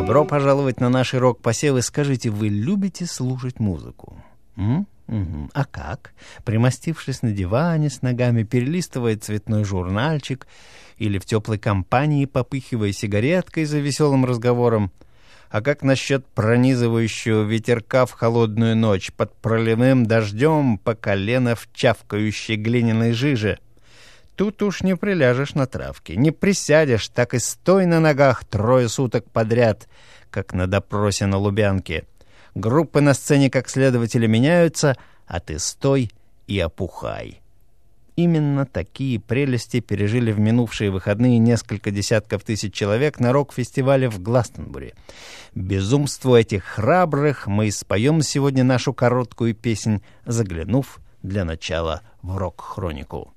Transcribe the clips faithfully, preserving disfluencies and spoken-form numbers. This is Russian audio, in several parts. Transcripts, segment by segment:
Добро пожаловать на наши рок-посевы. Скажите, вы любите слушать музыку? М? Угу. А как? Примостившись на диване с ногами, перелистывая цветной журнальчик или в теплой компании, попыхивая сигареткой за веселым разговором? А как насчет пронизывающего ветерка в холодную ночь под проливным дождем по колено в чавкающей глиняной жиже? Тут уж не приляжешь на травке, не присядешь, так и стой на ногах трое суток подряд, как на допросе на Лубянке. Группы на сцене как следователи меняются, а ты стой и опухай. Именно такие прелести пережили в минувшие выходные несколько десятков тысяч человек на рок-фестивале в Гластонбури. Безумству этих храбрых мы и споем сегодня нашу короткую песнь, заглянув для начала в рок-хронику.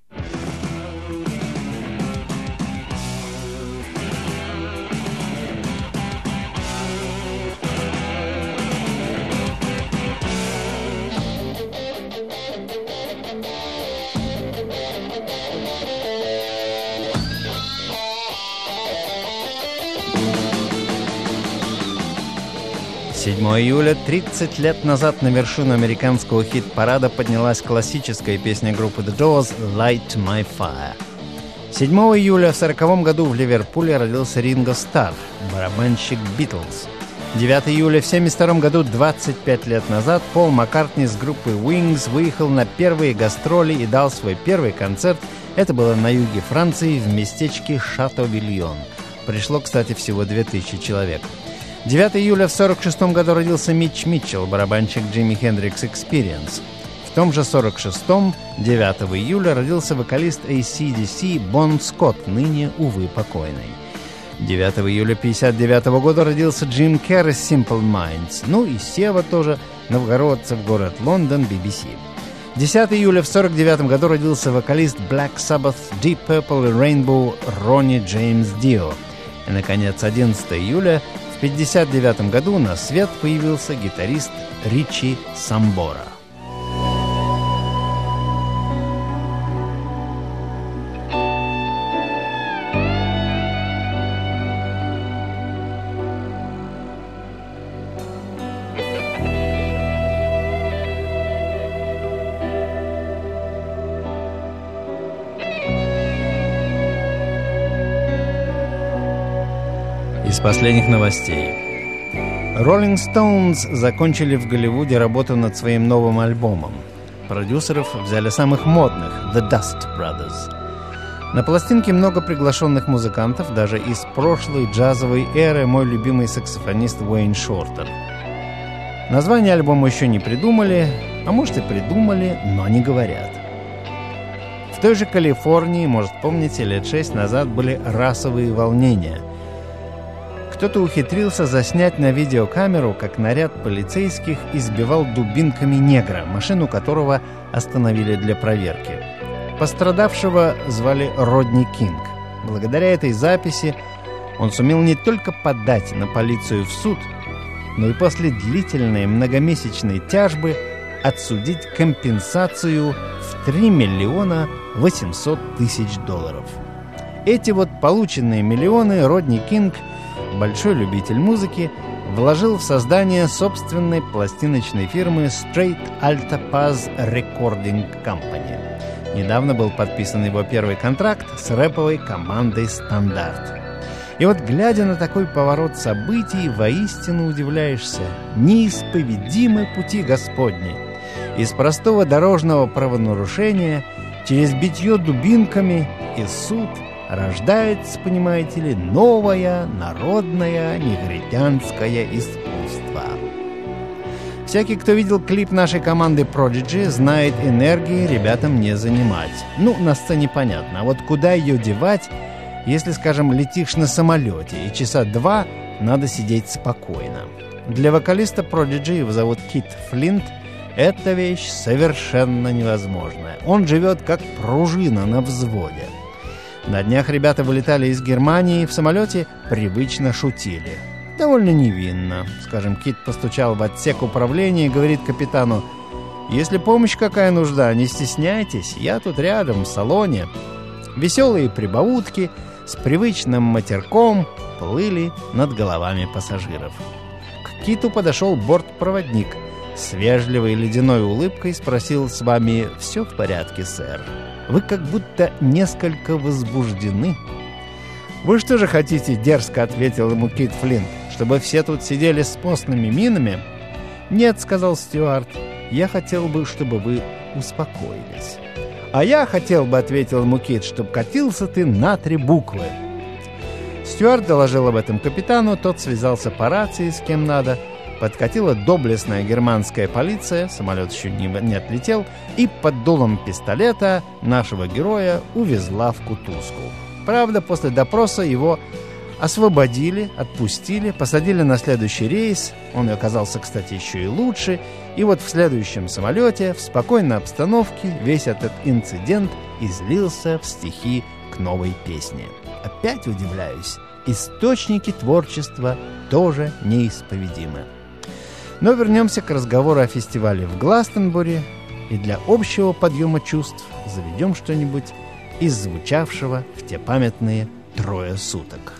седьмого июля, тридцать лет назад, на вершину американского хит-парада поднялась классическая песня группы The Doors «Light My Fire». седьмого июля в сороковом году в Ливерпуле родился Ринго Старр, барабанщик Beatles. девятого июля в семьдесят втором году, двадцать пять лет назад, Пол Маккартни с группой Wings выехал на первые гастроли и дал свой первый концерт. Это было на юге Франции, в местечке Шато-Вильон. Пришло, кстати, всего две тысячи человек. девятого июля в сорок шестом году родился Митч Митчелл, барабанщик Джимми Хендрикс Experience. В том же сорок шестом, девятого июля, родился вокалист эй си ди си Бон Скотт, ныне, увы, покойный. девятого июля пятьдесят девятого года родился Джим Керри Simple Minds. Ну и Сева тоже, новгородцев, город Лондон, би би си. десятого июля в сорок девятом году родился вокалист Black Sabbath, Deep Purple и Rainbow Ронни Джеймс Дио. И, наконец, одиннадцатого июля в пятьдесят девятом году на свет появился гитарист Ричи Самбора. Из последних новостей. Rolling Stones закончили в Голливуде работу над своим новым альбомом. Продюсеров взяли самых модных – The Dust Brothers. На пластинке много приглашенных музыкантов, даже из прошлой джазовой эры, мой любимый саксофонист Уэйн Шортер. Название альбома еще не придумали, а может и придумали, но не говорят. В той же Калифорнии, может помните, лет шесть назад были расовые волнения. Кто-то ухитрился заснять на видеокамеру, как наряд полицейских избивал дубинками негра, машину которого остановили для проверки. Пострадавшего звали Родни Кинг. Благодаря этой записи он сумел не только подать на полицию в суд, но и после длительной многомесячной тяжбы отсудить компенсацию в три миллиона восемьсот тысяч долларов. Эти вот полученные миллионы Родни Кинг, большой любитель музыки, вложил в создание собственной пластиночной фирмы Straight Alta Paz Recording Company. Недавно был подписан его первый контракт с рэповой командой «Стандарт». И вот, глядя на такой поворот событий, воистину удивляешься. Неисповедимы пути Господни. Из простого дорожного правонарушения через битье дубинками и суд рождается, понимаете ли, новое народное негритянское искусство. Всякий, кто видел клип нашей команды Prodigy, знает, энергии ребятам не занимать. Ну, на сцене понятно, а вот куда ее девать, если, скажем, летишь на самолете, и часа два надо сидеть спокойно. Для вокалиста Prodigy, его зовут Кит Флинт, эта вещь совершенно невозможная. Он живет как пружина на взводе. На днях ребята вылетали из Германии, в самолете привычно шутили. Довольно невинно. Скажем, Кит постучал в отсек управления и говорит капитану: «Если помощь какая нужда, не стесняйтесь, я тут рядом, в салоне». Веселые прибаутки, с привычным матерком плыли над головами пассажиров. К Киту подошел бортпроводник. С вежливой ледяной улыбкой спросил: «С вами все в порядке, сэр? Вы как будто несколько возбуждены». «Вы что же хотите?» — дерзко ответил ему Кит Флинт. «Чтобы все тут сидели с постными минами?» «Нет», — сказал стюард, — «я хотел бы, чтобы вы успокоились». «А я хотел бы», — ответил ему Кит, — «чтоб катился ты на три буквы». Стюард доложил об этом капитану, тот связался по рации с кем надо. Подкатила доблестная германская полиция, самолет еще не, не отлетел, и под дулом пистолета нашего героя увезла в кутузку. Правда, после допроса его освободили, отпустили, посадили на следующий рейс. Он оказался, кстати, еще и лучше. И вот в следующем самолете, в спокойной обстановке, весь этот инцидент излился в стихи к новой песне. Опять удивляюсь, источники творчества тоже неисповедимы. Но вернемся к разговору о фестивале в Гластенбури, и для общего подъема чувств заведем что-нибудь из звучавшего в те памятные трое суток.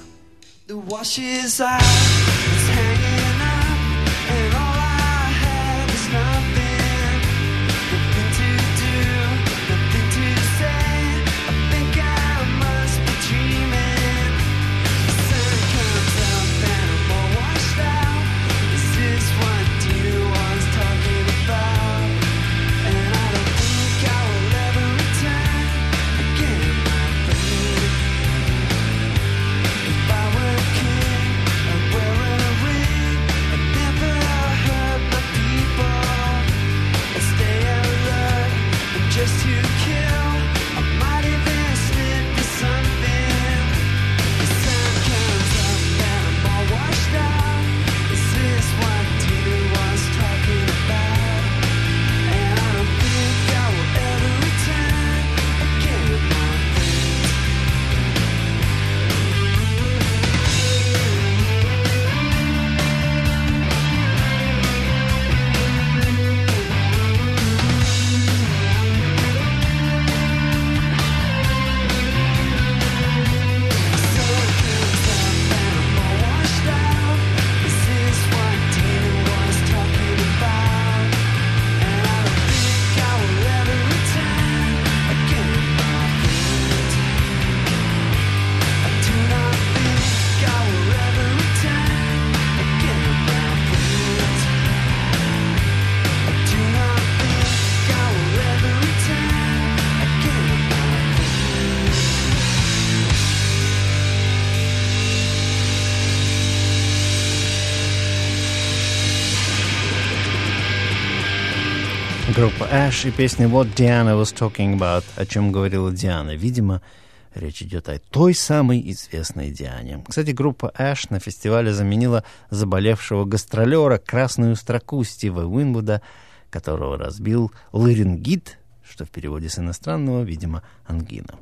Группа Ash и песня «What Diana was talking about», о чем говорила Диана. Видимо, речь идет о той самой известной Диане. Кстати, группа Ash на фестивале заменила заболевшего гастролера «Красную строку» Стива Уинвуда, которого разбил ларингит, что в переводе с иностранного, видимо, ангина.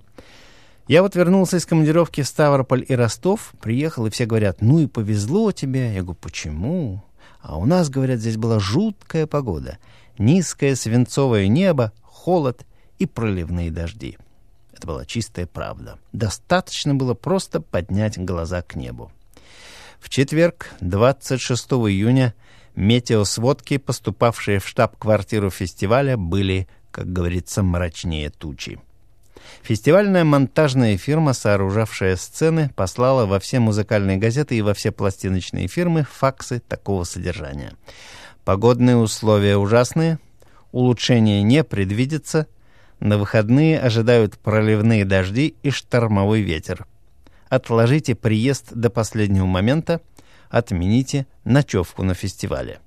Я вот вернулся из командировки в Ставрополь и Ростов, приехал, и все говорят: «Ну и повезло тебе». Я говорю: «Почему?» А у нас, говорят, здесь была жуткая погода. Низкое свинцовое небо, холод и проливные дожди. Это была чистая правда. Достаточно было просто поднять глаза к небу. В четверг, двадцать шестого июня, метеосводки, поступавшие в штаб-квартиру фестиваля, были, как говорится, мрачнее тучи. Фестивальная монтажная фирма, сооружавшая сцены, послала во все музыкальные газеты и во все пластиночные фирмы факсы такого содержания. Погодные условия ужасные, улучшения не предвидится, на выходные ожидают проливные дожди и штормовой ветер. Отложите приезд до последнего момента, отмените ночевку на фестивале.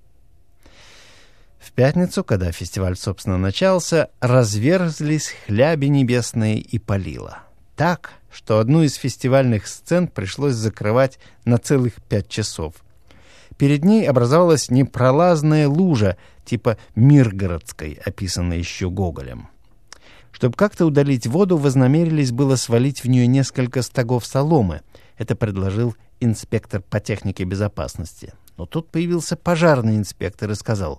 В пятницу, когда фестиваль, собственно, начался, разверзлись хляби небесные и палило. Так, что одну из фестивальных сцен пришлось закрывать на целых пять часов. Перед ней образовалась непролазная лужа, типа Миргородской, описанной еще Гоголем. Чтобы как-то удалить воду, вознамерились было свалить в нее несколько стогов соломы. Это предложил инспектор по технике безопасности. Но тут появился пожарный инспектор и сказал: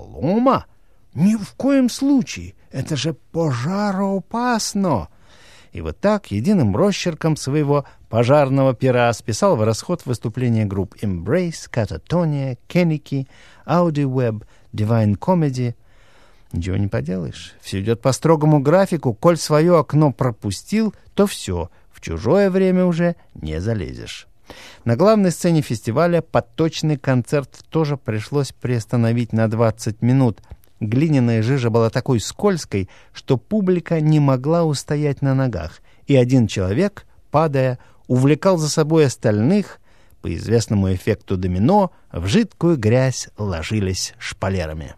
«Солома? Ни в коем случае! Это же пожароопасно!» И вот так, единым росчерком своего пожарного пера списал в расход выступления групп Embrace, Catatonia, Kennedy, Audiweb, Divine Comedy. Ничего не поделаешь. Все идет по строгому графику. Коль свое окно пропустил, то все, в чужое время уже не залезешь. На главной сцене фестиваля подточный концерт тоже пришлось приостановить на двадцать минут. Глиняная жижа была такой скользкой, что публика не могла устоять на ногах, и один человек, падая, увлекал за собой остальных. По известному эффекту домино в жидкую грязь ложились шпалерами.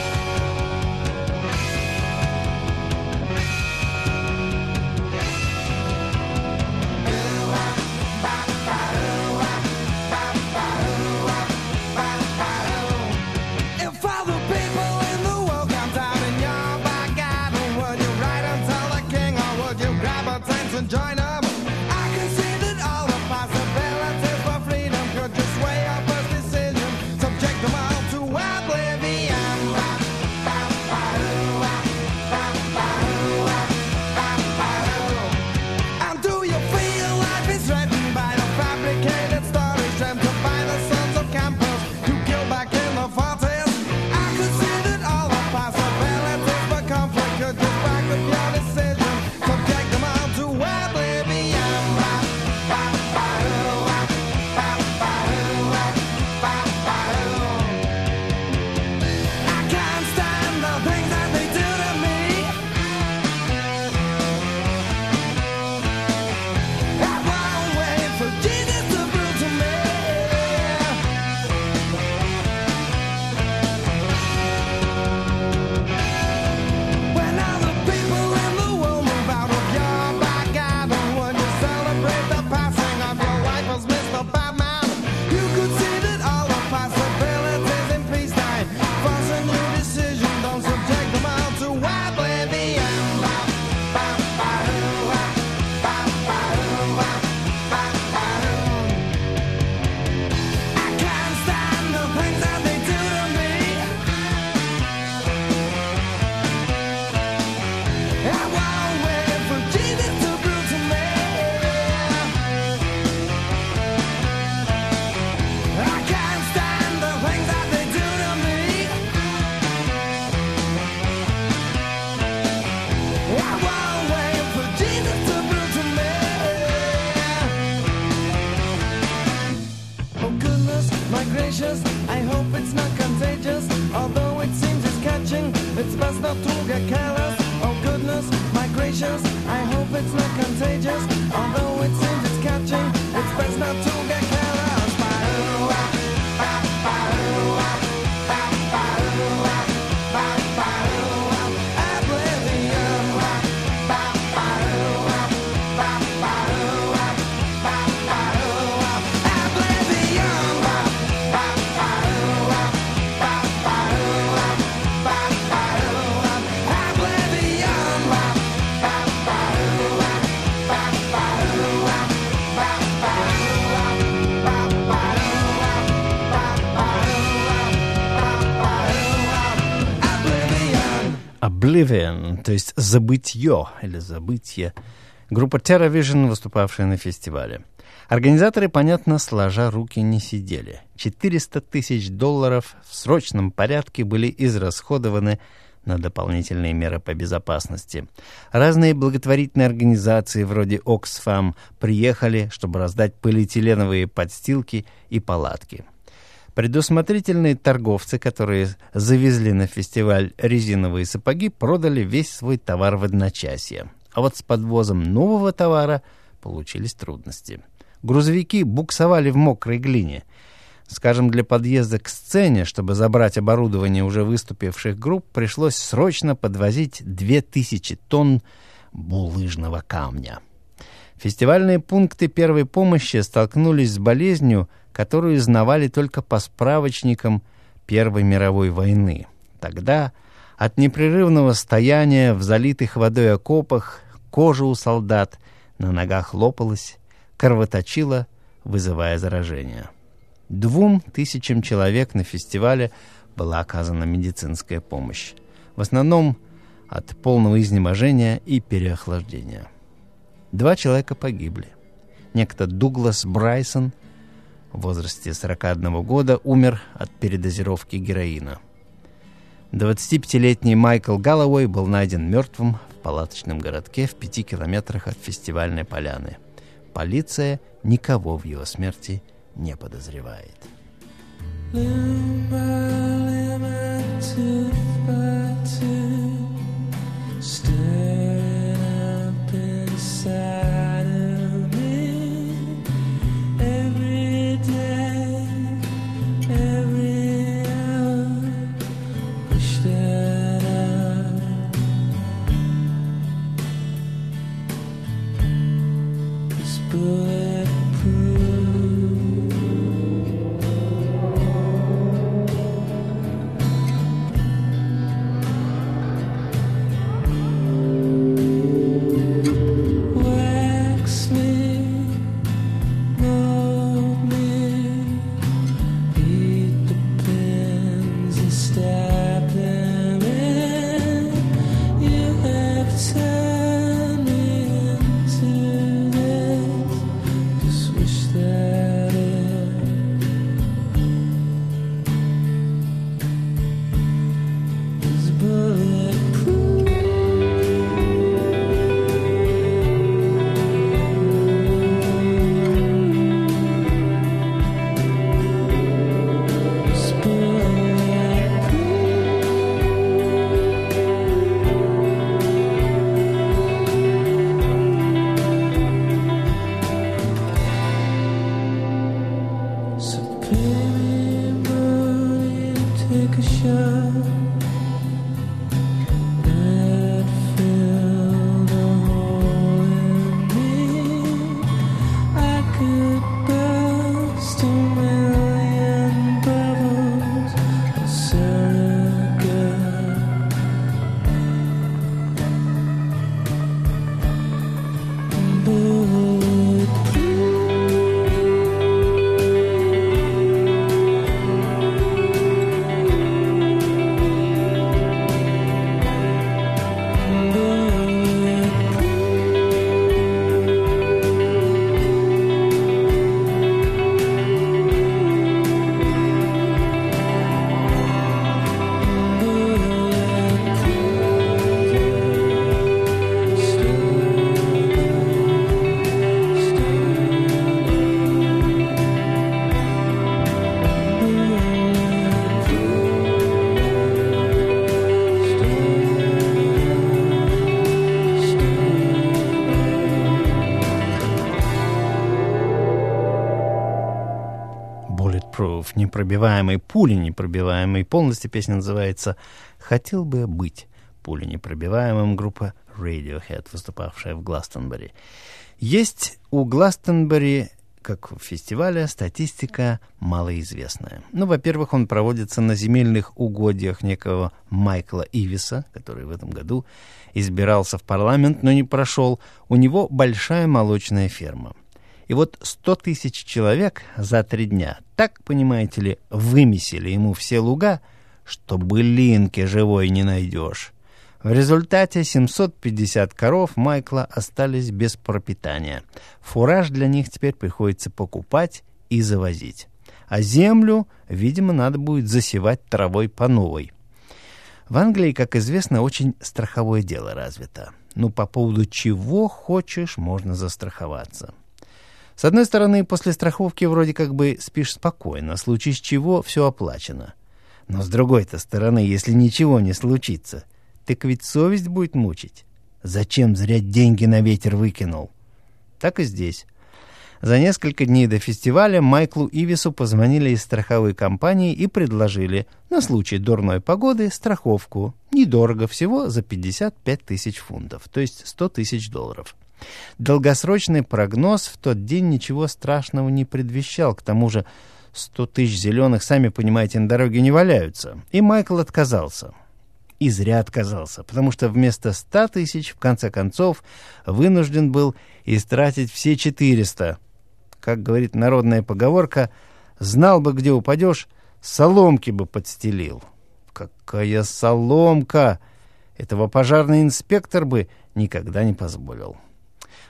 I hope it's not contagious, although it seems it's catching. It's best not to get careless. Oh goodness, my gracious, I hope it's not contagious, although it seems it's catching. It's best not to get careless. Oblivion, то есть забытье или забытье. Группа TerraVision, выступавшая на фестивале. Организаторы, понятно, сложа руки не сидели. четыреста тысяч долларов в срочном порядке были израсходованы на дополнительные меры по безопасности. Разные благотворительные организации вроде Oxfam приехали, чтобы раздать полиэтиленовые подстилки и палатки. Предусмотрительные торговцы, которые завезли на фестиваль резиновые сапоги, продали весь свой товар в одночасье. А вот с подвозом нового товара получились трудности. Грузовики буксовали в мокрой глине. Скажем, для подъезда к сцене, чтобы забрать оборудование уже выступивших групп, пришлось срочно подвозить две тысячи тонн булыжного камня. Фестивальные пункты первой помощи столкнулись с болезнью, которую знавали только по справочникам Первой мировой войны. Тогда от непрерывного стояния в залитых водой окопах кожа у солдат на ногах лопалась, кровоточила, вызывая заражение. Двум тысячам человек на фестивале была оказана медицинская помощь, в основном от полного изнеможения и переохлаждения. Два человека погибли. Некто Дуглас Брайсон в возрасте сорока одного года умер от передозировки героина. двадцатипятилетний Майкл Галлоуэй был найден мертвым в палаточном городке в пяти километрах от фестивальной поляны. Полиция никого в его смерти не подозревает. Непробиваемой, пули непробиваемой. Полностью песня называется «Хотел бы быть пуленепробиваемым», группа Radiohead, выступавшая в Гластонбери. Есть у Гластонбери, как в фестивале, статистика малоизвестная. Ну, во-первых, он проводится на земельных угодьях некого Майкла Ивиса, который в этом году избирался в парламент, но не прошел. У него большая молочная ферма. И вот сто тысяч человек за три дня, так, понимаете ли, вымесили ему все луга, что былинки живой не найдешь. В результате семьсот пятьдесят коров Майкла остались без пропитания. Фураж для них теперь приходится покупать и завозить. А землю, видимо, надо будет засевать травой по новой. В Англии, как известно, очень страховое дело развито. Ну, по поводу чего хочешь, можно застраховаться. С одной стороны, после страховки вроде как бы спишь спокойно, в случае с чего все оплачено. Но с другой-то стороны, если ничего не случится, так ведь совесть будет мучить. Зачем зря деньги на ветер выкинул? Так и здесь. За несколько дней до фестиваля Майклу Ивису позвонили из страховой компании и предложили на случай дурной погоды страховку. Недорого, всего за пятьдесят пять тысяч фунтов, то есть сто тысяч долларов. Долгосрочный прогноз в тот день ничего страшного не предвещал. К тому же сто тысяч зеленых, сами понимаете, на дороге не валяются. И Майкл отказался. И зря отказался, потому что вместо ста тысяч, в конце концов, вынужден был истратить все четыреста. Как говорит народная поговорка, знал бы, где упадешь, соломки бы подстелил. Какая соломка! Этого пожарный инспектор бы никогда не позволил.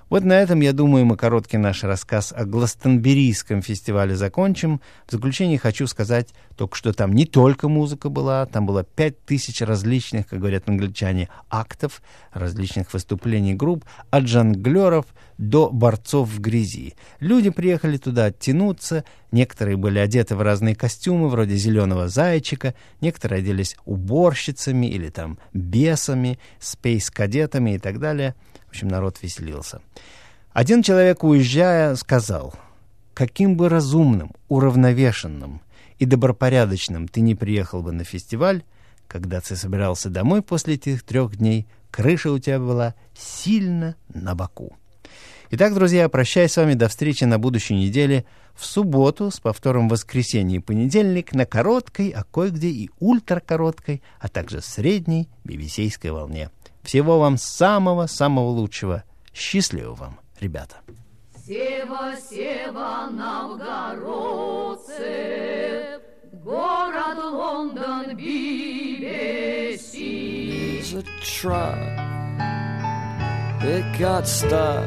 Вот на этом, я думаю, мы короткий наш рассказ о Гластонберийском фестивале закончим. В заключение хочу сказать только, что там не только музыка была, там было пять тысяч различных, как говорят англичане, актов, различных выступлений групп, от жонглеров до борцов в грязи. Люди приехали туда оттянуться, некоторые были одеты в разные костюмы, вроде зеленого зайчика, некоторые оделись уборщицами или там бесами, спейс-кадетами и так далее. В общем, народ веселился. Один человек, уезжая, сказал: «Каким бы разумным, уравновешенным и добропорядочным ты не приехал бы на фестиваль, когда ты собирался домой после этих трех дней, крыша у тебя была сильно на боку». Итак, друзья, прощаюсь с вами до встречи на будущей неделе в субботу с повтором в воскресенье и понедельник на короткой, а кое-где и ультракороткой, а также средней бибисейской волне. Всего вам самого-самого лучшего. Счастливо вам, ребята. Сева, Сева, новгородцы, город Лондон, би би си. There's a truck, it got stuck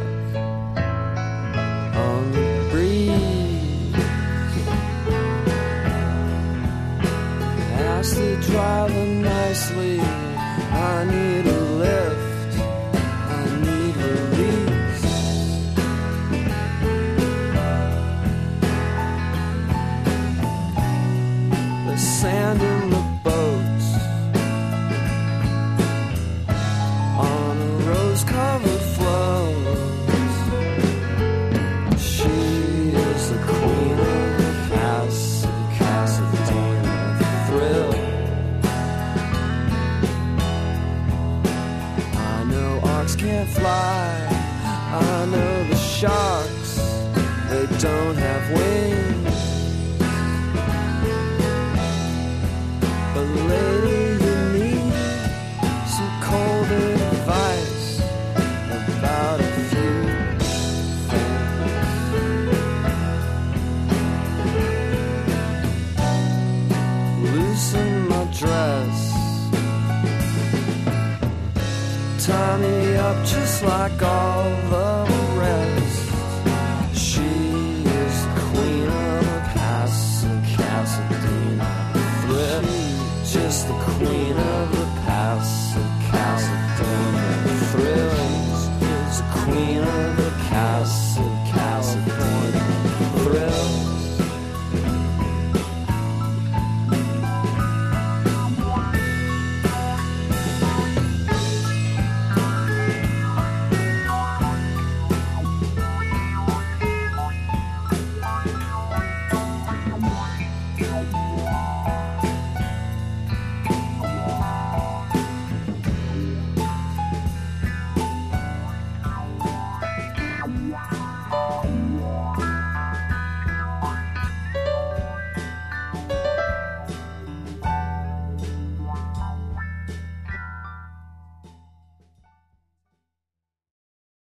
on the breeze. Asked the driver nicely, I need a lift, I need release. The sand in the boats on a rose-covered float. She is the queen of the Casa, Casadena thrill. Can't fly, I know the sharks, they don't have wings. But lady, you need some cold advice about a few things. Loosen my dress, tie me up just like all the rest. She is the queen of the Casa, Casadena thrill. Just the queen of the Casa, Casadena thrills. It's the queen of the Casa, Casadena thrills.